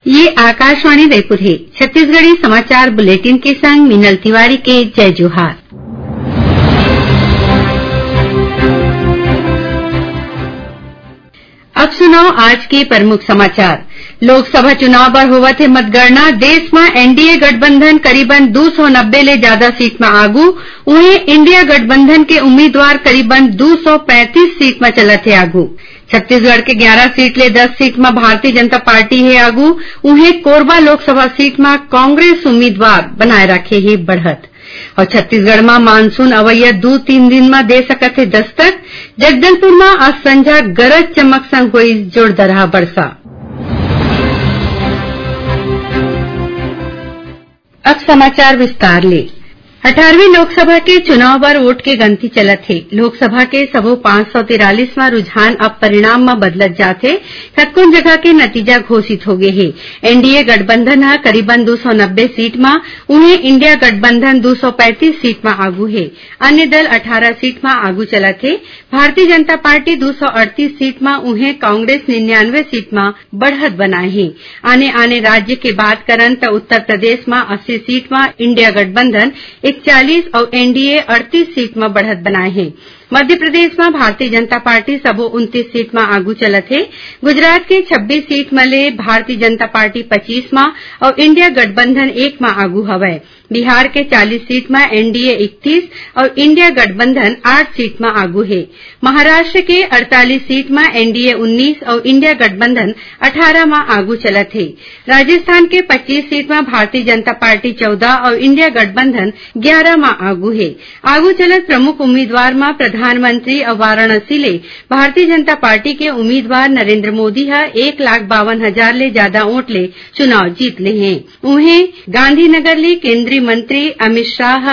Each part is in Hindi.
ये आकाशवाणी रायपुर है। छत्तीसगढ़ी समाचार बुलेटिन के संग मीनल तिवारी के जय जोहार। अब सुनाओ आज के प्रमुख समाचार। लोकसभा चुनाव बर होवत है मतगणना। देश में एनडीए गठबंधन करीबन 290 ले ज्यादा सीट में आगू, उन्हें इंडिया गठबंधन के उम्मीदवार करीबन 235 सीट में चलत है आगू। छत्तीसगढ़ के 11 सीट ले 10 सीट में भारतीय जनता पार्टी है आगू, उन्हें कोरबा लोकसभा सीट में कांग्रेस उम्मीदवार बनाए रखे है बढ़त। और छत्तीसगढ़ में मानसून अवैया 2-3 दिन में दे सकत है दस्तक। जगदलपुर में आज संझा गरज चमक संग हुई जोरदार वर्षा। अब समाचार विस्तार ले। 18वीं लोकसभा के चुनाव पर वोट के गिनती चलत है। लोकसभा के सबो 543 में रुझान अब परिणाम में बदलत जाते। कतकोन जगह के नतीजा घोषित हो गए है। एनडीए गठबंधन है करीबन 290 सीट में, उन्हें इंडिया गठबंधन 235 सीट में आगू है। अन्य दल 18 सीट में आगू चलत है। भारतीय जनता पार्टी 238 सीट में, उन्हें कांग्रेस 99 सीट में बढ़त बनाए है। आने राज्य के बात करन तो उत्तर प्रदेश में 80 सीट में इंडिया गठबंधन 41 और एनडीए 38 सीट में बढ़त बनाए हैं। मध्य प्रदेश में भारतीय जनता पार्टी सबो 29 सीट में आगू चलत है। गुजरात के 26 सीट में ले भारतीय जनता पार्टी 25 में और इंडिया गठबंधन 1 में आगू हवै। बिहार के 40 सीट में एनडीए 31 और इंडिया गठबंधन 8 सीट में आगू है। महाराष्ट्र के 48 सीट में एनडीए 19 और इंडिया गठबंधन 18 में आगू चलत है। राजस्थान के 25 सीट में भारतीय जनता पार्टी 14 और इंडिया गठबंधन 11 में आगू है। आगू चलत प्रमुख उम्मीदवार में प्रधानमंत्री और वाराणसी ले भारतीय जनता पार्टी के उम्मीदवार नरेंद्र मोदी है 1,52,000 ले ज्यादा वोट ले चुनाव जीत ले हैं। उन्हें गांधीनगर ले केंद्रीय मंत्री अमित शाह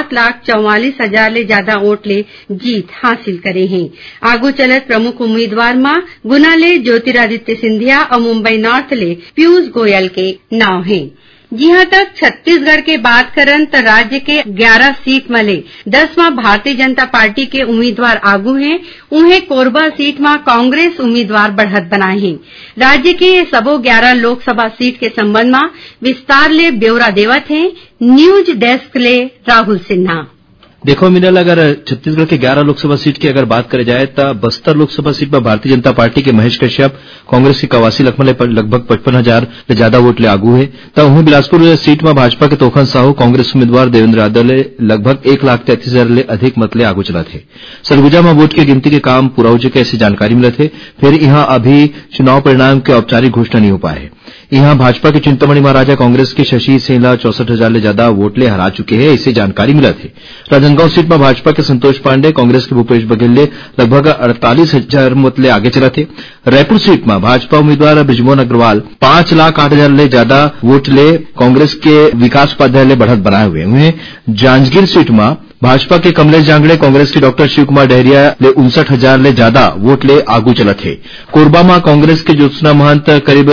7,44,000 ले ज्यादा वोट ले जीत हासिल करे हैं। आगू चलत प्रमुख उम्मीदवार में गुना ले ज्योतिरादित्य सिंधिया और मुंबई नॉर्थ ले पीयूष गोयल के नाम हैं। जहां तक छत्तीसगढ़ के बात करन तो राज्य के 11 सीट में ले 10 में भारतीय जनता पार्टी के उम्मीदवार आगू हैं, उन्हें कोरबा सीट में कांग्रेस उम्मीदवार बढ़त बनाए हैं। राज्य के ये सबो 11 लोकसभा सीट के संबंध में विस्तार ले ब्यौरा देवत हैं न्यूज डेस्क ले राहुल सिन्हा। देखो मिनल, अगर छत्तीसगढ़ के 11 लोकसभा सीट की अगर बात करे जाए तो बस्तर लोकसभा सीट पर भारतीय जनता पार्टी के महेश कश्यप, कांग्रेस के कवासी लखमा लगभग 55,000 ले ज्यादा वोट ले आगू है। तो वहीं बिलासपुर सीट में भाजपा के तोखन साहू, कांग्रेस उम्मीदवार देवेंद्र यादव ले लगभग 1,33,000 ले अधिक मत ले आगू चला थे। सरगुजा में वोट की गिनती के काम पूरा हो चुके ऐसी जानकारी मिले थे। फिर यहाँ अभी चुनाव परिणाम के औपचारिक घोषणा नहीं हो पाए है। यहाँ भाजपा के चिंतामणि महाराजा कांग्रेस के शशि सिंह 64,000 ले ज्यादा वोट ले हरा चुके हैं, ऐसी जानकारी मिला थे। राजनांदगांव सीट में भाजपा के संतोष पांडे, कांग्रेस के भूपेश बघेल ले लगभग 48,000 मत ले आगे चला थे। रायपुर सीट में भाजपा उम्मीदवार ब्रिजमोहन अग्रवाल 5,08,000 ले ज्यादा वोट ले कांग्रेस के विकास उपाध्याय ले बढ़त बनाए हुए हैं। जांजगीर सीट में भाजपा के कमलेश जांगड़े, कांग्रेस के डॉक्टर शिव कुमार डहरिया ले 59,000 ले ज्यादा वोट ले आगू चला थे। कोरबा में कांग्रेस के ज्योत्सना महंत करीब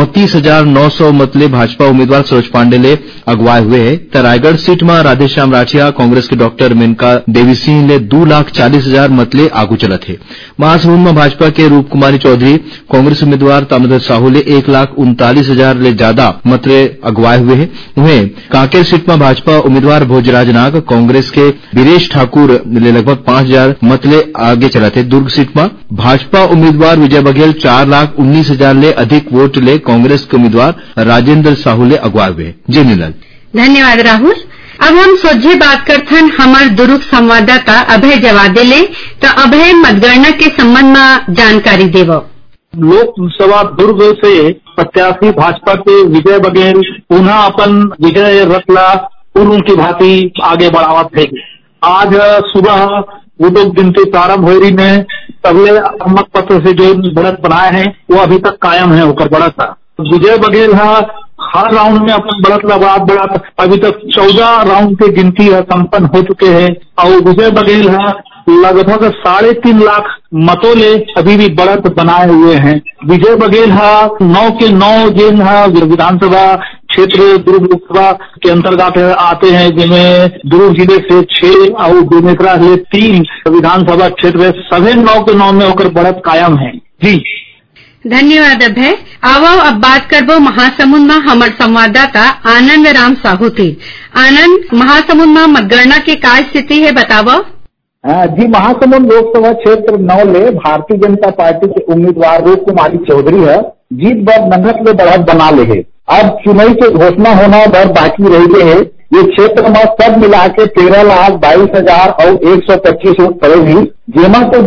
34,900 मत ले भाजपा उम्मीदवार सरोज पांडे ले अगवाए हुए है। तो रायगढ़ सीट में राधेश्याम राठिया, कांग्रेस के डॉक्टर मेनका देवी सिंह ले 2,40,000 मत ले आगू चला थे। महासमुंद में भाजपा के रूप कुमारी चौधरी, कांग्रेस उम्मीदवार ताम्रध्वज साहू ले 1,39,000 ले ज्यादा मत ले अगवाए हुए है। वहीं कांकेर सीट में भाजपा उम्मीदवार भोजराज नाग, कांग्रेस के वीरेश ठाकुर ले लगभग 5,000 मत ले आगे चला थे। दुर्ग सीट में भाजपा उम्मीदवार विजय बघेल 4,19,000 ले अधिक वोट ले कांग्रेस के उम्मीदवार राजेंद्र साहू ले अगवाए हुए। जी नीलल, धन्यवाद राहुल। अब हम सोझे बात करथन हमार दुर्ग संवाददाता अभय जवादे ले। तो अभय, मतगणना के संबंध में जानकारी देवो। लोकसभा दुर्ग से प्रत्याशी भाजपा के विजय बघेल पुनः अपन विजय रतला और उनकी भांति आगे बढ़ावत है। आज सुबह वो लोग गिनती प्रारंभ हो रही में पहले मत पत्र से जो बढ़त बनाए हैं वो अभी तक कायम है होकर बढ़त। विजय बघेल हर राउंड में अपन बढ़त अभी तक 14 राउंड के गिनती संपन्न हो चुके हैं और विजय बघेल लगभग 3.5 लाख मतों ले अभी भी बढ़त बनाए हुए हैं। विजय बघेल 9 के 9 जिन विधानसभा क्षेत्र दुर्ग लोकसभा के अंतर्गत आते हैं, जिनमें दुर्ग जिले से 6 और बेमेतरा से 3 विधानसभा क्षेत्र सभी 9 के 9 में होकर बढ़त कायम है। जी धन्यवाद अभय। आओ अब बात करबो महासमुंद में हमर संवाददाता आनंद राम साहू थे। आनंद, महासमुंद में मतगणना की काय स्थिति है बतावो। जी, महासमुंद लोकसभा क्षेत्र 9 ले भारतीय जनता पार्टी के उम्मीदवार रूप कुमारी चौधरी है जीत बर नंगत ले बढ़त बना ले है। अब चुनाव के घोषणा होना बर बाकी रह गए है। ये क्षेत्र में सब मिला के 13,22,000 और 125 वोट पड़ेगी, जेमा तो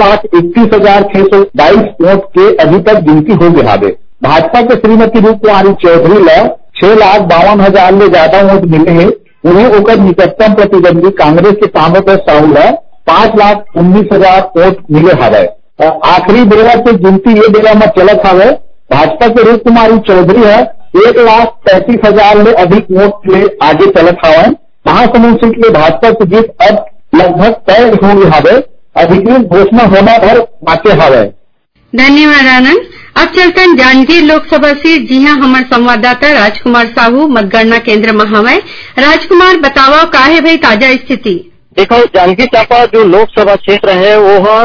12,31,622 वोट के अभी तक गिनती हो गया है। भाजपा के श्रीमती रूप कुमारी चौधरी ला 6,52,000 ले ज्यादा वोट मिले हैं। उन्हें ओकर निकटतम प्रतिद्वंदी कांग्रेस के ताम्रध्वज साहू ला 5,19,000 वोट मिले हवे। आखिरी बेरा से गिनती ये बेरा में चलत हवे। भाजपा के रूप कुमारी चौधरी है 1,35,000 ले अधिक वोट ले आगे चलत हवे। महासमुंद सीट के भाजपा की जीत अब लगभग तय हो गई हवे। अधिकृत घोषणा होना और बाकी हवे। धन्यवाद आनंद। अब चलतन जांजगीर लोकसभा सीट, जी हाँ हमारे संवाददाता राजकुमार साहू मतगणना केंद्र में हवे। राजकुमार, बताओ का है भाई ताजा स्थिति। देखो, जांजगीर चांपा जो लोकसभा क्षेत्र है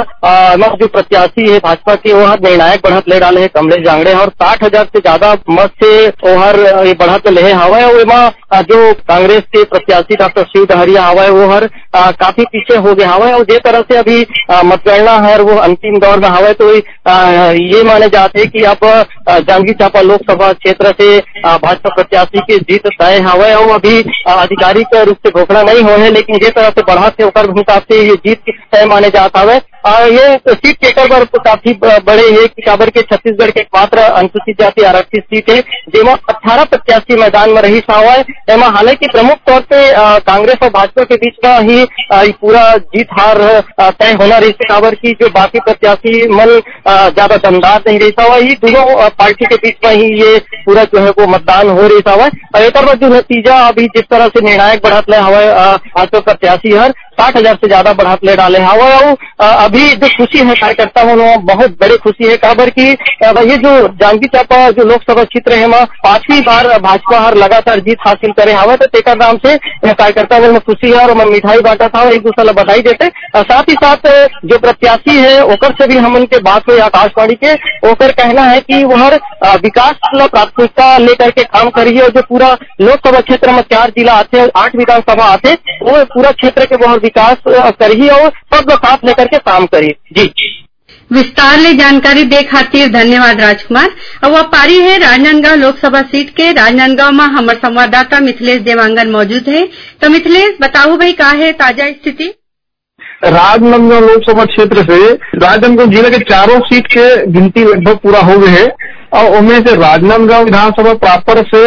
वो जो प्रत्याशी है भाजपा के वो निर्णायक बढ़त ले डाले है कमलेश जांगड़े और 60,000 से ज्यादा मत से ओहर ये बढ़त ले हवा है। जो कांग्रेस के प्रत्याशी डॉक्टर शिव डहरिया हवा है वो काफी पीछे हो गया हवा है। और जिस तरह से अभी मतगणना है वो अंतिम दौर में हवा है, तो ये माने जाते हैं कि अब जांजगीर चांपा लोकसभा क्षेत्र से भाजपा प्रत्याशी की जीत तय हवा है। और अभी आधिकारिक रूप से घोषणा नहीं हो है, लेकिन जिस तरह से बढ़त है हिसाब से ये जीत तय माने जाता है। ये सीट टेकर पर काफी बड़े है कि काबर के छत्तीसगढ़ के मात्र अनुसूचित जाति आरक्षित सीट है, जेमा 18 प्रत्याशी मैदान में रही हुआ है। एमा हालांकि प्रमुख तौर पे कांग्रेस और भाजपा के बीच में ही पूरा जीत हार तय होना रही है। काबर की जो बाकी प्रत्याशी मन ज्यादा दमदार नहीं रहता हुआ, ये दोनों पार्टी के बीच में ही ये पूरा जो है वो मतदान हो रही हुआ है। और एक बार जो नतीजा अभी जिस तरह से निर्णायक बढ़त ले हवा भाजपा प्रत्याशी हर 60,000 से ज्यादा बढ़त ले डाले हवा। अभी जो खुशी है कार्यकर्ता बहुत बड़ी खुशी है, काबर की ये जो जांजगीर चांपा जो लोकसभा क्षेत्र है वहाँ 5वीं बार भाजपा हर लगातार जीत हासिल करे हवा। तो तेकर नाम से कार्यकर्ता में खुशी है और मिठाई बांटा था और एक दूसरे को बधाई देते। साथ ही साथ जो प्रत्याशी है ओकर से भी हम उनके बात हुई आकाशवाणी के, ओकर कहना है कि वह विकास प्राथमिकता लेकर के काम करिए और जो पूरा लोकसभा क्षेत्र में 4 जिला आते 8 विधानसभा आते वो पूरा क्षेत्र के बहुत विकास करिए और सब लोग साथ लेकर के काम करिए। जी, विस्तार ले जानकारी दे खातिर धन्यवाद राजकुमार। अब वह पारी है राजनांदगांव लोकसभा सीट के। राजनांदगांव में हमारे संवाददाता मिथिलेश देवांगन मौजूद है। तो मिथिलेश, बताओ भाई का है ताजा स्थिति। राजनांदगांव लोकसभा क्षेत्र से राजनांदगांव जिले के चारों सीट के गिनती लगभग पूरा हो गए है और उनमें से राजनांदगांव विधानसभा प्रापर से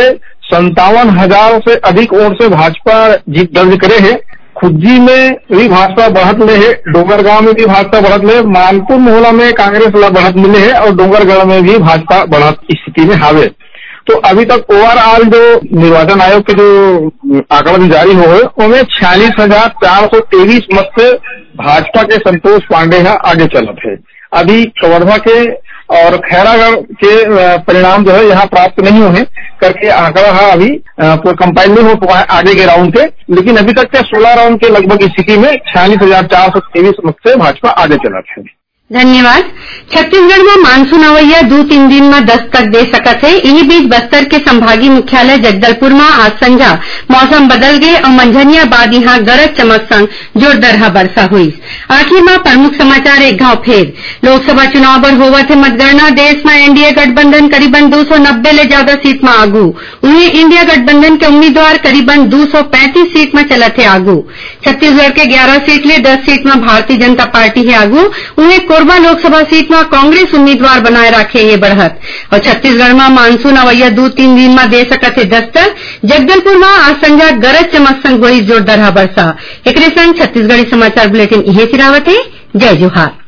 57,000 से अधिक वोट से भाजपा जीत दर्ज करे है। खुज्जी में भी भाजपा बढ़त ले है, डोंगरगांव में भी भाजपा बढ़त ले, मानपुर मोहल्ला में कांग्रेस ला बढ़त मिले है और डोंगरगढ़ में भी भाजपा बढ़त स्थिति में हावे। तो अभी तक ओवरऑल जो निर्वाचन आयोग के जो आंकड़ा जारी हो गए उनमें 46,423 मत से भाजपा के संतोष पांडे आगे चलत है। अभी कवर्धा के और खैरागढ़ के परिणाम जो है यहाँ प्राप्त नहीं हुए करके आंकड़ा अभी कंपाइल नहीं हो पाया आगे के राउंड के, लेकिन अभी तक के 16 राउंड के लगभग स्थिति में 46,423 मत से भाजपा आगे चला है। धन्यवाद। छत्तीसगढ़ में मानसून अवैया 2-3 दिन में दस्तक दे सकत है। इसी बीच बस्तर के संभागीय मुख्यालय जगदलपुर में आज संझा मौसम बदल गए और मंझनिया बाद यहाँ गरज चमक संग जोरदार वर्षा हुई। आखिर में प्रमुख समाचार एक घाव फेर। लोकसभा चुनाव पर होवत है मतगणना। देश में एनडीए गठबंधन करीबन 290 ले ज्यादा सीट में आगू। उन्हें इंडिया गठबंधन के उम्मीदवार करीबन 235 सीट में चलत है आगू। छत्तीसगढ़ के 11 सीट ले 10 सीट में भारतीय जनता पार्टी है आगू। उन्हें कोरबा लोकसभा सीट में कांग्रेस उम्मीदवार बनाए रखे ये बढ़त। और छत्तीसगढ़ में मानसून अवैया 2-3 दिन में दे सकत है दस्तक। जगदलपुर में आज संझा गरज चमक संग हुई जोरदार वर्षा। एक संग छत्तीसगढ़ी समाचार बुलेटिन इहे सिरावत है। जय जोहार।